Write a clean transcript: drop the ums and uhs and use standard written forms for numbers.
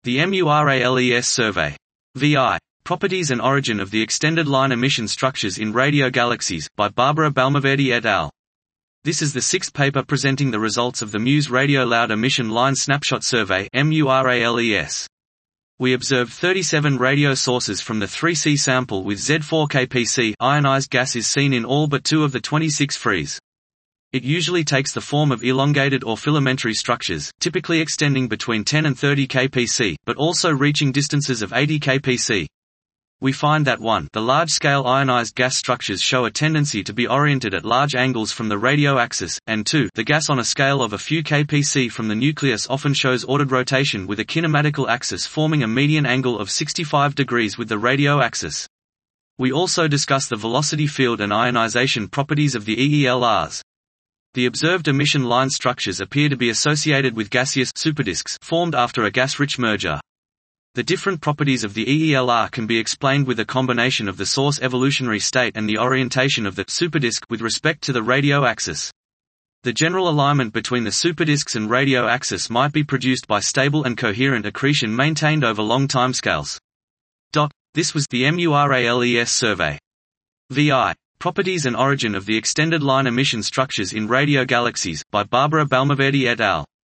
The MURALES Survey. VI. Properties and Origin of the Extended Line Emission Structures in Radio Galaxies, by Barbara Balmaverde et al. This is the sixth paper presenting the results of the MUSE Radio Loud Emission Line Snapshot Survey (MURALES). We observed 37 radio sources from the 3C sample with Z4KPC ionized gas is seen in all but 2 of the 26 frees. It usually takes the form of elongated or filamentary structures, typically extending between 10 and 30 kpc, but also reaching distances of 80 kpc. We find that 1. The large-scale ionized gas structures show a tendency to be oriented at large angles from the radio axis, and 2. The gas on a scale of a few kpc from the nucleus often shows ordered rotation with a kinematical axis forming a median angle of 65 degrees with the radio axis. We also discuss the velocity field and ionization properties of the EELRs. The observed emission line structures appear to be associated with gaseous superdisks formed after a gas-rich merger. The different properties of the EELR can be explained with a combination of the source evolutionary state and the orientation of the superdisk with respect to the radio axis. The general alignment between the superdisks and radio axis might be produced by stable and coherent accretion maintained over long timescales. This was the MURALES survey. VI. Properties and Origin of the Extended Line Emission Structures in Radio Galaxies, by Barbara Balmaverde et al.